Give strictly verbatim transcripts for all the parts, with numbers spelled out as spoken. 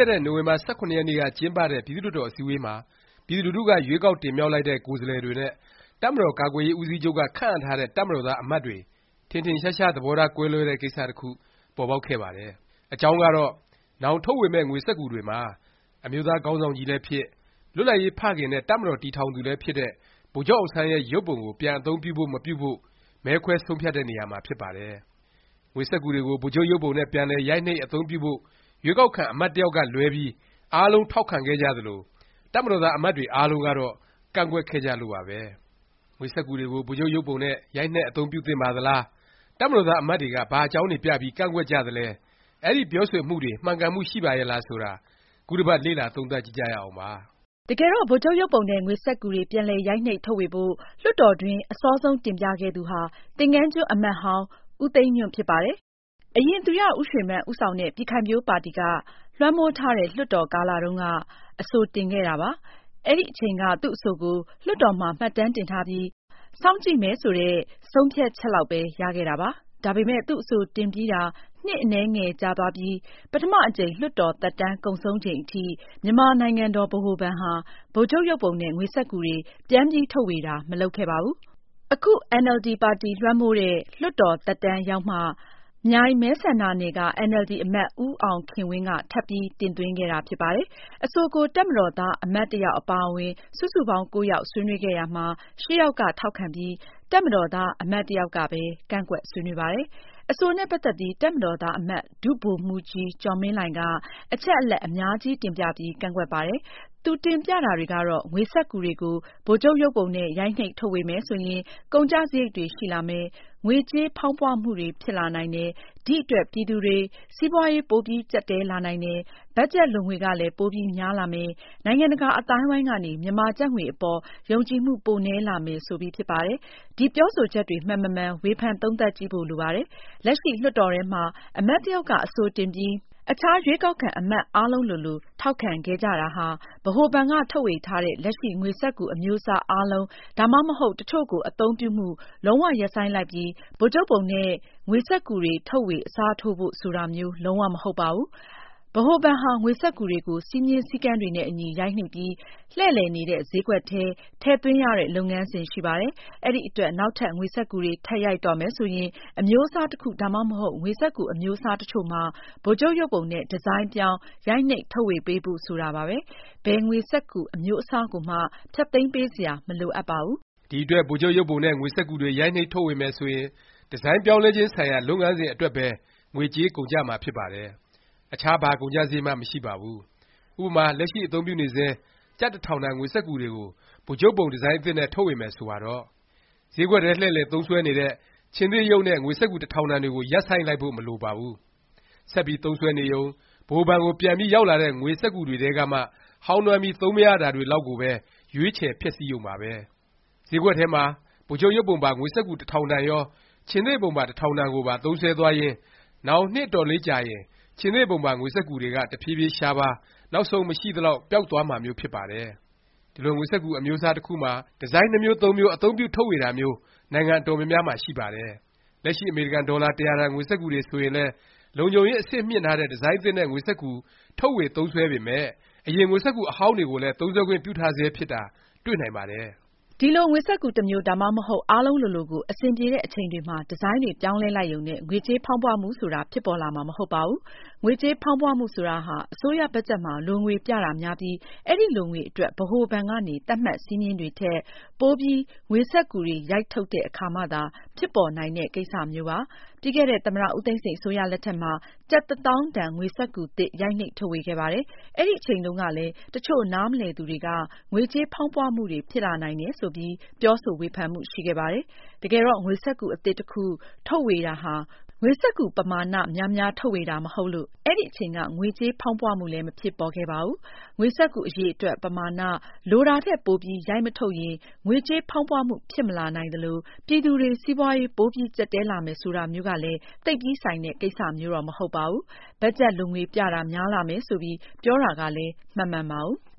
ခဲ့တဲ့နိုဝင်ဘာ၁၇ရက်နေ့ကကျင်းပတဲ့ပြည်သူ့လွှတ်တော်အစည်းအဝေးမှာပြည်သူလူထုကရွေးကောက်တင်မြှောက်လိုက်တဲ့ကိုယ်စားလှယ်တွေနဲ့တပ်မတော်ကာကွယ်ရေးဦးစီးချုပ်ကခန့်အပ်ထားတဲ့တပ်မတော်သားအမတ်တွေထင်ထင်ရှားရှားသဘောထားကွဲလွဲတဲ့ကိစ္စတစ်ခုပေါ်ပေါက်ခဲ့ပါတယ်။အကြောင်းကတော့နောင်ထုတ်ဝေမယ့်ငွေစက္ကူတွေမှာအမျိုးသားခေါင်းဆောင်ကြီးလည်းဖြစ်လွတ်လပ်ရေးဖခင်နဲ့တပ်မတော်တည်ထောင်သူလည်းဖြစ်တဲ့ဗိုလ်ချုပ်အောင်ဆန်းရဲ့ရုပ်ပုံကိုပြန်အသုံးပြုဖို့မပြုဖို့မဲခွဲဆုံးဖြတ်တဲ့နေရာမှာဖြစ်ပါတယ်။ငွေစက္ကူတွေကိုဗိုလ်ချုပ်ရုပ်ပုံနဲ့ပြန်လည်ရိုက်နှိပ်အသုံးပြုဖို့ရွေးကောက်ခံအမတ်တစ်ယောက်ကလွဲပြီးအားလုံးထောက်ခံခဲ့ကြသလိုတပ်မတော်သားအမတ်တွေအားလုံးကတော့ကန့်ကွက်ခဲ့ကြလို့ပါပဲ။ငွေစက္ကူတွေကိုဗိုလ်ချုပ်ရုပ်ပုံနဲ့ရိုက်နှက်အသုံးပြုသင့်ပါသလားတပ်မတော်သားအမတ်တွေကဘာအကြောင်းတွေပြပြီးကန့်ကွက်ကြသလဲအဲဒီပြောဆိုမှုတွေမှန်ကန်မှုရှိပါရဲ့လားဆိုတာခုတစ်ပတ်လေ့လာသုံးသပ်ကြည့်ကြရအောင်ပါတကယ်တော့ဗိုလ်ချုပ်ရုပ်ပုံနဲ့ငွေစက္ကူတွေပြန်လည်ရိုက်နှိပ်ထုတ်ဝေဖို့လွှတ်တော်တွင်အစောဆုံးတင်ပြခဲ့သူဟာသင်္ဃန်းကျွန်းအမတ်ဟောင်းဦးသိန်းညွန့်ဖြစ်ပါတယ်။အရင်သူရဦးရွှေမန်းဦးဆောင်တဲ့ပြည်ခိုင်ဖြိုးပါတီကလွှမ်းမိုးထားတဲ့လွှတ်တော်ကာလတုန်းကအဆိုတင်ခဲ့တာပါ။အဲဒီအချိန်ကသူ့အဆိုကိုလွှတ်တော်မှာမှတ်တမ်းတင်ထားပြီးစောင့်ကြည့်မယ်ဆိုတဲ့ဆုံးဖြတ်ချက်လောက်ပဲရခဲ့တာပါ။ဒါပေမဲ့သူ့အဆိုတင်ပြီးတာနှစ်အနည်းငယ်ကြာသွားပြီးပထမအကြိမ်လွှတ်တော်သက်တမ်းကုန်ဆုံးချိန်အထိမြန်မာနိုင်ငံတော်ဗဟိုဘဏ်ဟာဗိုလ်ချုပ်ရုပ်ပုံနဲ့ငွေစက္ကူတွေပြန်ပြီးထုတ်ဝေတာမလုပ်ခဲ့ပါဘူး။အခု အင်န်အယ်လ်ဒီ ပါတီလွှမ်းမိုးတဲ့လွှတ်တော်သက်တမ်းရောက်မှမြိုင်မဲဆန္ဒနယ်ကအင်န်အယ်လ်ဒီအမတ်ဦးအောင်ခင်ဝင်းကထပ်ပြီးတင်သွင်းခဲ့တာဖြစ်ပါတယ်။အဆိုကိုတပ်မတော်သားအမတ်တစ်ယောက်အပါအဝင်စုစုပေါင်းကိုးယောက်ဆွေးနွေးခဲ့ရာမှာရှစ်ယောက်ကထောက်ခံပြီးတပ်မတော်သားအမတ်တစ်ယောက်ကပဲကန့်ကွက်ဆွေးနွေးပါတယ်။အဆိုနဲ့ပတ်သက်ပြီးတပ်မတော်သားအမတ်ဒုဗိုလ်မှူးကြီးကျော်မင်းလှိုင်ကအချက်အလက်အများကြီးတင်ပြပြီးကန့်ကွက်ပါတယ်။သူတင်ပြတာတွေကတော့ငွေစက္ကူတွေကိုဗိုလ်ချုပ်ရုပ်ပုံနဲ့ရိုက်နှိပ်ထုတ်ဝေမယ်ဆိုရင်ကုန်ကျစရိတ်တွေရှိလာမယ်ငွေကြေးဖောင်းပွမှုတွေဖြစ်လာနိုင်တယ်ဒီအတွက်ပြည်သူတွေစီးပွားရေးပိုပြီးကျပ်တည်းလာနိုင်တယ်ဘတ်ဂျက်လိုငွေကလည်းပိုပြီးများလာမယ်နိုင်ငံတကာအသိုင်းအဝိုင်းကနေမြန်မာကျပ်ငွေအပေါ်ယုံကြည်မှုပိုနည်းလာမယ်ဆိုပြီးဖြစ်ပါတယ်ဒီပြောဆိုချက်တွေမှန်မမှန်ဝေဖန်သုံးသပ်ကြည့်ဖို့လိုပါတယ်လက်ရှိလွှတ်တော်ထဲမှာအမတ်တယောက်ကအဆိုတင်ပြီးအခြားရွေးကောက်ခံအမတ်အားလုံးလိုလိုထောက်ခံခဲ့ကြတာဟာဗဟိုဘဏ်ကထုတ်ဝေထားတဲ့လက်ရှိငွေစက္ကူအမျိုးအစားအားလုံးဒါမှမဟုတ်တချို့ကိုအသုံးပြုမှုလုံးဝရပ်ဆိုင်းလိုက်ပြီးဗိုလ်ချုပ်ပုံနဲ့ငွေစက္ကူတွေထုတ်ဝေအစားထိုးဖို့ဆိုတာမျိုးလုံးဝမဟုတ်ပါဘူးဗဟိုဘဏ်ဟာငွေစက္ကူတွေကိုစည်းမျဉ်းစည်းကမ်းတွေနဲ့အညီရိုက်နှိပ်ပြီးလှည့်လည်နေတဲ့ဈေးကွက်ထဲထည့်သွင်းရတဲ့လုပ်ငန်းစဉ်ရှိပါတယ်။အဲဒီအတွက်နောက်ထပ်ငွေစက္ကူတွေထပ်ရိုက်တော့မယ်ဆိုရင်အမျိုးအစားတစ်ခုဒါမှမဟုတ်ငွေစက္ကူအမျိုးအစားတချို့မှာဗိုလ်ချုပ်ရုပ်ပုံနဲ့ဒီဇိုင်းပြောင်းရိုက်နှိပ်ထုတ်ဝေပေးဖို့ဆိုတာပါပဲ။ဘယ်ငွေစက္ကူအမျိုးအစားကိုမှဖျက်သိမ်းပေးစရာမလိုအပ်ပါဘူး။ဒီအတွက်ဗိုလ်ချုပ်ရုပ်ပုံနဲ့ငွေစက္ကူတွေရိုက်နှိပ်ထုတ်ဝေမယ်ဆိုရင်ဒီဇိုင်းပြောင်းလဲခြင်းဆိုင်ရာလုပ်ငန်းစဉ်အတွက်ပဲငွေကြေးကုန်ကျမှာဖြစ်ပါတယ်။အခြားဘာကုန်ကျစရိတ်မှမရှိပါဘူး။ဥပမာလက်ရှိအသုံးပြုနေဆဲကျပ်တစ်ထောင်တန်ငွေစက္ကူတွေကိုဗိုလ်ချုပ်ပုံဒီဇိုင်းအသစ်နဲ့ထုတ်ဝေမယ်ဆိုပါတော့ဈေးကွက်ထဲလှည့်လည်သုံးစွဲနေတဲ့ခြင်္သေ့ရုပ်နဲ့ငွေစက္ကူတစ်ထောင်တန်တွေကိုရပ်ဆိုင်းလိုက်ဖို့မလိုပါဘူး။ဆက်ပြီးသုံးစွဲနေရုံဗဟိုဘဏ်ကိုပြန်ပြီးရောက်လာတဲ့ငွေစက္ကူတွေထဲကမှဟောင်းနွမ်းပြီးသုံးမရတာတွေလောက်ကိုပဲရွေးချယ်ဖျက်ဆီးရုံပါပဲ။ဈေးကွက်ထဲမှာဗိုလ်ချုပ်ရုပ်ပုံပါငွေစက္ကူတစ်ထောင်တန်ရောခြင်္သေ့ပုံပါတစ်ထောင်တန်ကိုပါသုံးစွဲသွားရင်နောင်နှစ်တော်လေးကြာရင်ခြင်္သေ့ပုံပါငွေစက္ကူတွေကတဖြည်းဖြည်းရှားပါးနောက်ဆုံးမရှိသလောက်ပျောက်သွားမှာမျိုးဖြစ်ပါတယ်။ဒီလိုငွေစက္ကူအမျိုးအစားတစ်ခုမှာဒီဇိုင်းနှစ်မျိုးသုံးမျိုးအသုံးပြုထုတ်ဝေတာမျိုးနိုင်ငံတော်များများမှာရှိပါတယ်။လက်ရှိအမေရိကန်ဒေါ်လာတစ်ရာတန်ငွေစက္ကူတွေဆိုရင်လည်းလုံခြုံရေးအဆင့်မြင့်ထားတဲ့ဒီဇိုင်းသစ်နဲ့ငွေစက္ကူထုတ်ဝေသုံးစွဲပေမယ့်အရင်ငွေစက္ကူအဟောင်းတွေကိုလည်းသုံးစွဲခွင့်ပြုထားဆဲဖြစ်တာတွေ့နိုင်ပါတယ်။ဒီလိုငွေစက္ကူတစ်မျိုးဒါမှမဟုတ်အားလုံးလိုလိုကိုအဆင်ပြေတဲ့အချိန်တွေမှာဒီဇိုင်းတွေပြောင်းလဲလိုက်ရုံနဲ့ငွေကြေးဖောင်းပွမှုဆိုတာဖြစ်ပေါ်လာမှာမဟုတ်ပါဘူး။ငွေကြေးဖောင်းပွမှုဆိုတာဟာအစိုးရဘတ်ဂျက်မှာလိုငွေပြတာများပြီးအဲဒီလိုငွေအတွက်ဗဟိုဘဏ်ကနေသတ်မှတ်စည်းမျဉ်းတွေထက်ပိုပြီးငွေစက္ကူတွေရိုက်ထုတ်တဲ့အခါမှသာဖြစ်ပေါ်နိုင်တဲ့ကိစ္စမျိုးပါ။ပြီးခဲ့တဲ့သမ္မတဦးသိန်းစိန်အစိုးရလက်ထက်မှာကျပ်တစ်သောင်းတန်ငွေစက္ကူသစ်ရိုက်နှိပ်ထုတ်ဝေခဲ့ပါတယ်။အဲဒီအချိန်တုန်းကလည်းတချို့နားမလည်သူတွေကငွေကြေးဖောင်းပွမှုတွေဖြစ်လာနိုင်တယ်ဆိုပြီးပြောဆိုဝေဖန်မှုရှိခဲ့ပါတယ်။တကယ်တော့ငွေစက္ကူအသစ်တစ်ခုထုတ်ဝေတာဟာငွေစက္ကူပမာဏများများထုတ်ဝေတာမဟုတ်လို့အဲဒီအချိန်ကငွေကြေးဖောင်းပွမှုလည်းမဖြစ်ပေါ်ခဲ့ပါဘူး။ငွေစက္ကူအရေအတွက်ပမာဏလိုတာထက်ပိုပြီးရိုက်မထုတ်ရင်ငွေကြေးဖောင်းပွမှုဖြစ်မလာနိုင်သလိုပြည်သူတွေစီးပွားရေးပိုပြီးကျပ်တည်းလာမယ်ဆိုတာမျိုးကလည်းသိပ်ပြီးဆိုင်တဲ့ကိစ္စမျိုးတော့မဟုတ်ပါဘူး။ဘတ်ဂျက်လိုငွေပြတာများလာမယ်ဆိုပြီးပြောတာကလည်းမှန်မှန်ပါဘူး။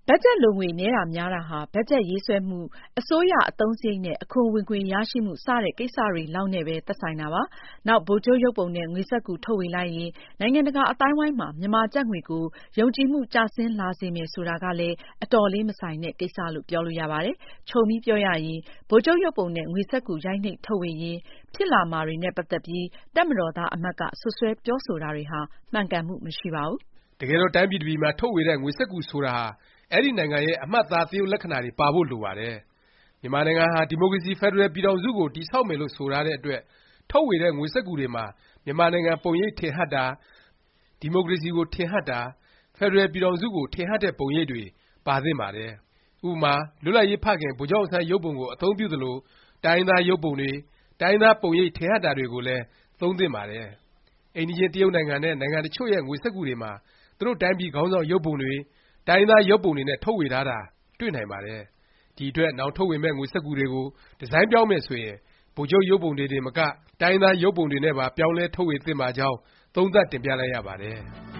ဘတ်ဂျက်လိုငွေနည်းတာများတာဟာ ဘတ်ဂျက်ရေးဆွဲမှု၊ အစိုးရအသုံးစရိတ်နဲ့ အခွန်ဝင်ငွေရရှိမှု စတဲ့ကိစ္စတွေလောက်နဲ့ပဲ သက်ဆိုင်တာပါ။ နောက် ဗိုလ်ချုပ်ရုပ်ပုံနဲ့ ငွေစက္ကူထုတ်ဝေလိုက်ရင် နိုင်ငံတကာအသိုင်းအဝိုင်းမှာ မြန်မာကျပ်ငွေကို ယုံကြည်မှုကျဆင်းလာစေမယ် ဆိုတာကလည်း အတော်လေးမဆိုင်တဲ့ ကိစ္စလို့ ပြောလို့ရပါတယ်။ ခြုံပြီးပြောရရင် ဗိုလ်ချုပ်ရုပ်ပုံနဲ့ ငွေစက္ကူရိုက်နှိပ်ထုတ်ဝေရင် ဖြစ်လာမှာတွေနဲ့ ပတ်သက်ပြီး တပ်မတော်သား အမတ်က စွပ်စွဲပြောဆိုတာတွေဟာ မှန်ကန်မှု မရှိပါဘူး။ တကယ်တော့ တိုင်းပြည်တစ်ပြည်မှာ ထုတ်ဝေတဲ့ ငွေစက္ကူဆိုတာဟာ အဲဒီနိုင်ငံရဲ့ အမှတ်အသား သရုပ်လက္ခဏာတွေ ပါဖို့လိုပါတယ်။ မြန်မာနိုင်ငံဟာ ဒီမိုကရေစီ ဖက်ဒရယ်ပြည်ထောင်စုကို တည်ဆောက်မယ်လို့ ဆိုထားတဲ့အတွက် ထုတ်ဝေတဲ့ ငွေစက္ကူတွေမှာ မြန်မာနိုင်ငံပုံရိပ်ထင်ဟပ်တာ၊ ဒီမိုကရေစီကို ထင်ဟပ်တာ၊ ဖက်ဒရယ်ပြည်ထောင်စုကို ထင်ဟပ်တဲ့ ပုံရိပ်တွေ ပါသင့်ပါတယ်။ ဥပမာ လွတ်လပ်ရေးဖခင် ဗိုလ်ချုပ်အောင်ဆန်းရုပ်ပုံကို အသုံးပြုသလို၊ တိုင်းရင်းသား ရုပ်ပုံတွေ၊ တိုင်းရင်းသား ပုံရိပ်ထင်ဟပ်တာတွေကိုလည်း သုံးသင့်ပါတယ်။ အိမ်နီးချင်း တရုတ်နိုင်ငံနဲ့ နိုင်ငံတစ်ချို့ရဲ့ ငွေစက္ကူတွေမှာ သူတို့တိုင်းပြည်ခေါင်းဆောင် ရုပ်ပုံတွေ၊ တိုင်းရင်းသား ရုပ်ပုံတွေနဲ့ ထုတ်ဝေထားတာ တွေ့နိုင်ပါတယ်။ ဒီအတွက် နောင်ထုတ်ဝေမယ့် ငွေစက္ကူတွေကို ဒီဇိုင်းပြောင်းမယ် ဆိုရင် ဗိုလ်ချုပ်ရုပ်ပုံတွေတင်မက တိုင်းရင်းသား ရုပ်ပုံတွေနဲ့ပါ ပြောင်းလဲ ထုတ်ဝေသင့်ပါကြောင်း သုံးသပ်တင်ပြလိုက်ရပါတယ်